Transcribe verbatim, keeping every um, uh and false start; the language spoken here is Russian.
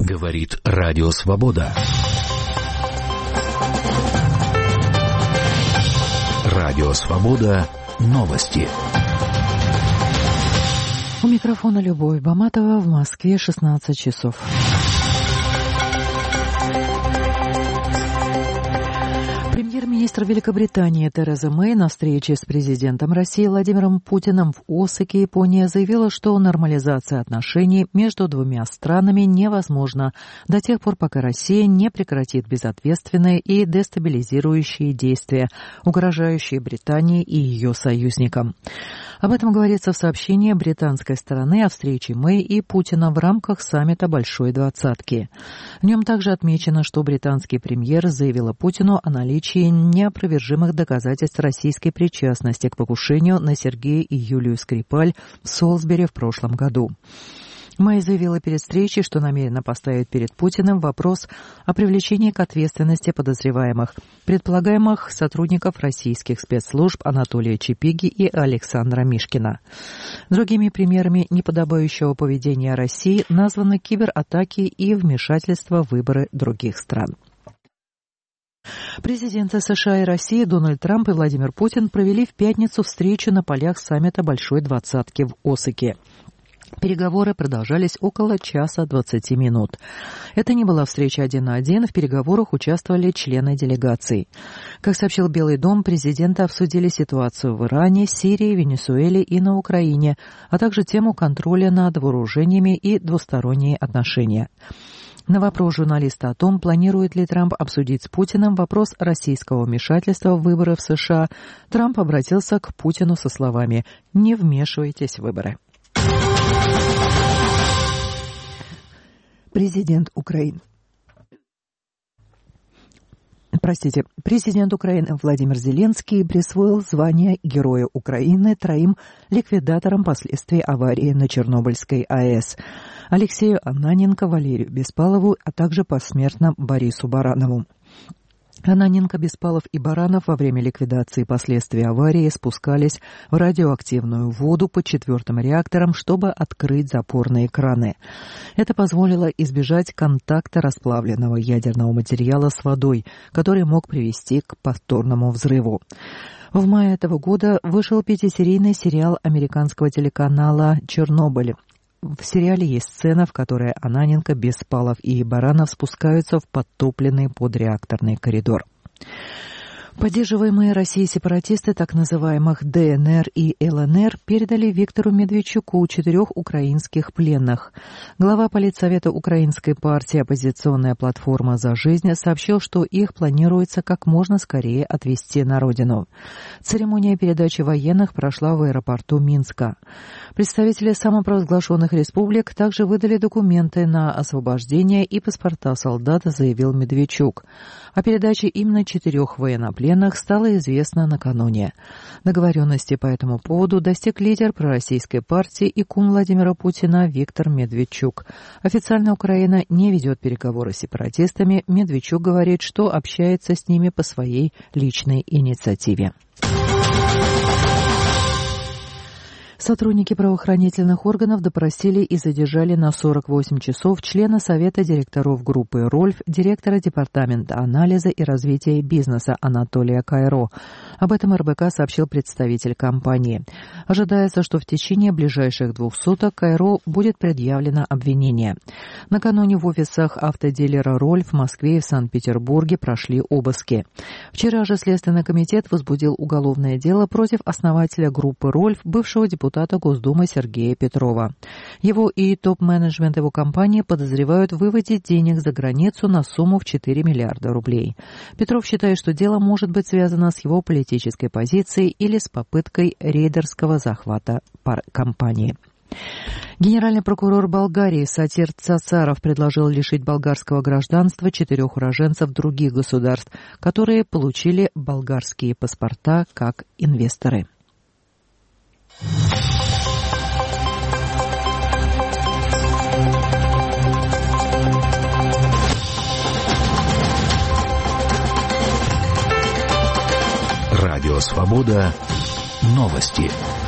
Говорит Радио Свобода. Радио Свобода. Новости. У микрофона Любовь Баматова, в Москве шестнадцать часов. Премьер-министр Великобритании Тереза Мэй на встрече с президентом России Владимиром Путиным в Осаке, Япония, заявила, что нормализация отношений между двумя странами невозможна до тех пор, пока Россия не прекратит безответственные и дестабилизирующие действия, угрожающие Британии и ее союзникам. Об этом говорится в сообщении британской стороны о встрече Мэй и Путина в рамках саммита Большой Двадцатки. В нем также отмечено, что британский премьер заявил Путину о наличии неопровержимых доказательств российской причастности к покушению на Сергея и Юлию Скрипаль в Солсбери в прошлом году. Мэй заявила перед встречей, что намерена поставить перед Путиным вопрос о привлечении к ответственности подозреваемых, предполагаемых сотрудников российских спецслужб Анатолия Чапиги и Александра Мишкина. Другими примерами неподобающего поведения России названы кибератаки и вмешательство в выборы других стран. Президенты США и России Дональд Трамп и Владимир Путин провели в пятницу встречу на полях саммита Большой Двадцатки в Осаке. Переговоры продолжались около часа двадцати минут. Это не была встреча один на один, в переговорах участвовали члены делегаций. Как сообщил Белый дом, президенты обсудили ситуацию в Иране, Сирии, Венесуэле и на Украине, а также тему контроля над вооружениями и двусторонние отношения. На вопрос журналиста о том, планирует ли Трамп обсудить с Путиным вопрос российского вмешательства в выборы в США, Трамп обратился к Путину со словами «Не вмешивайтесь в выборы». Президент Украины. Простите, президент Украины Владимир Зеленский присвоил звание Героя Украины троим ликвидаторам последствий аварии на Чернобыльской АЭС: Алексею Ананенко, Валерию Беспалову, а также посмертно Борису Баранову. Ананенко, Беспалов и Баранов во время ликвидации последствий аварии спускались в радиоактивную воду под четвертым реактором, чтобы открыть запорные краны. Это позволило избежать контакта расплавленного ядерного материала с водой, который мог привести к повторному взрыву. В мае этого года вышел пятисерийный сериал американского телеканала «Чернобыль». В сериале есть сцена, в которой Ананенко, Беспалов и Баранов спускаются в подтопленный подреакторный коридор. Поддерживаемые Россией сепаратисты так называемых ДНР и ЛНР передали Виктору Медведчуку четырех украинских пленных. Глава Политсовета Украинской партии «Оппозиционная платформа за жизнь» сообщил, что их планируется как можно скорее отвезти на родину. Церемония передачи военных прошла в аэропорту Минска. Представители самопровозглашенных республик также выдали документы на освобождение и паспорта солдат, заявил Медведчук. О передаче именно четырех военнопленных стало известно накануне. Договоренности по этому поводу достиг лидер пророссийской партии и кум Владимира Путина Виктор Медведчук. Официально Украина не ведет переговоры с сепаратистами. Медведчук говорит, что общается с ними по своей личной инициативе. Сотрудники правоохранительных органов допросили и задержали на сорок восемь часов члена Совета директоров группы «Рольф», директора Департамента анализа и развития бизнеса Анатолия Кайро. Об этом эр бэ ка сообщил представитель компании. Ожидается, что в течение ближайших двух суток Кайро будет предъявлено обвинение. Накануне в офисах автодилера «Рольф» в Москве и в Санкт-Петербурге прошли обыски. Вчера же Следственный комитет возбудил уголовное дело против основателя группы «Рольф», бывшего депутата Госдумы Сергея Петрова. Его и топ-менеджмент его компании подозревают в выводе денег за границу на сумму в четыре миллиарда рублей. Петров считает, что дело может быть связано с его политической позицией или с попыткой рейдерского захвата компании. Генеральный прокурор Болгарии Сатир Цацаров предложил лишить болгарского гражданства четырех уроженцев других государств, которые получили болгарские паспорта как инвесторы. Радио Свобода. Новости.